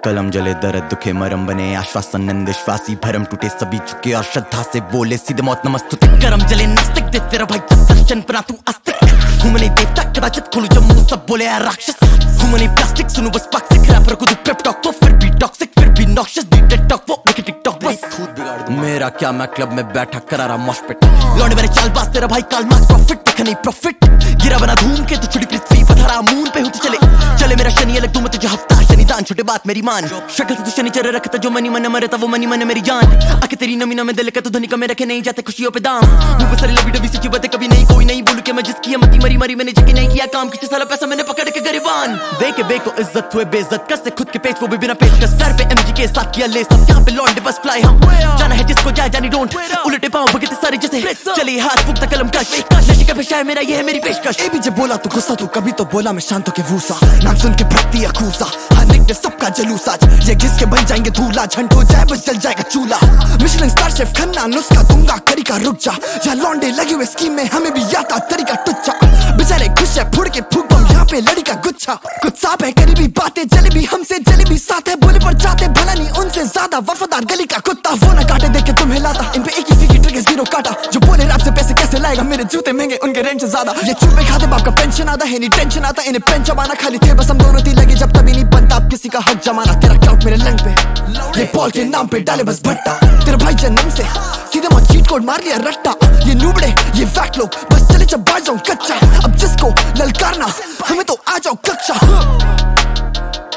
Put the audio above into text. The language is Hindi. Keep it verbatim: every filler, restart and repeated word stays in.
कलम जले दर्द दुखे मरम बने आश्वासन अंधविश्वासी भरम टूटे सभी चुके और श्रद्धा से बोले सीधे मौत नमस्तुते। करम जले नास्तिक दे तेरा भाई दर्शन पर तू आस्तिक हूँ मैंने देवता कदाचित खोलू जब मुंह सब बोले यार राक्षस हूँ मैंने प्लास्टिक सुनू बस पाक्सिक रैपर को तू पेप टॉक तो फिर भी टॉक्सिक फिर भी नॉक्शियस बीटेड टॉक वो लेके टिकटॉक बस खुद बिगाड़ दूं मेरा क्या मैं क्लब में बैठा करा रहा मॉशपिट लौंडे मेरे चालबाज तेरा भाई काल मार्क्स प्रॉफिट देखा नहीं प्रॉफिट गिरा बना धूम के तो छुड़ी पृथ्वी पथरा मून पे होती चले चले मेरा शनि अलग तुम तुझे हफ्ता शनि दान छोटे बात मेरी मान शक्ल से तू शनि चेहरे रखता जो मनी मन मरता वो मनी मन मेरी जान आके तेरी नमी नमी दिल का तो धनी का में रखे नहीं जाते खुशियों पे दाम मुंह पे सारी लबी डबी सी बातें कभी नहीं कोई नहीं बोलू के मैं जिसकी मती मरी मरी मैंने जकी नहीं किया काम कितने साला पैसा मैंने पकड़ के गरीबान दे के बे को इज्जत हुए बेइज्जत कर से खुद के पेट वो भी बिना पेट का सर पे एमजी के साथ किया ले सब यहाँ पे लौंडे बस फ्लाई हम जाना है जिसको जाए जानी डोंट उलटे पाँव भगते सारे जैसे चलिए हाथ फूकता कलम कश नशे का पेशा है मेरा ये है मेरी पेशकश ए भी जब बोला तो गुस्सा तू कभी तो बोला मैं शांत के वूसा नाम सुन के भक्ति अखूसा हर निकले सबका जलूस आज ये घिस के बन जाएंगे धूला झंड हो जाए बस जल जाएगा चूल्हा मिशेलिन स्टार शेफ खन्ना नुस्खा दूंगा करी का रुक जा यहाँ लौंडे लगे हुए स्कीम में हमें भी आता तरीका टुच्चा बेचारे खुश है फुड़ के फूक बम यहाँ पे लड़ी का गुच्छा कुछ साफ है करीबी बातें जले भी हमसे जले भी साथ है बोले पर जाते भला नहीं उनसे ज्यादा वफादार गली का कुत्ता वो ना काटे देख के तुम्हें लाता इन पे एक ही फीकी ट्रिक जीरो काटा जो बोले रैप से पैसे कैसे लाएगा मेरे जूते महंगे उनके रेंज से ज्यादा ये चूपे खाते बाप का पेंशन आता है नहीं टेंशन आता इन्हें पेन जमाना खाली थे बस हम दोनों थी लगे जब तभी नहीं बनता आप किसी का हक जमाना तेरा क्लाउड मेरे लंग पे ये बॉल के नाम पे डाले बस भट्टा तेरा भाई जन्म से सीधे मत चीट कोड मार लिया रट्टा ये नूबड़े ये फैक्ट लोग बस चले जब बाज जाऊं कच्चा अब जिसको ललकारना हमें तो आ जाओ कक्षा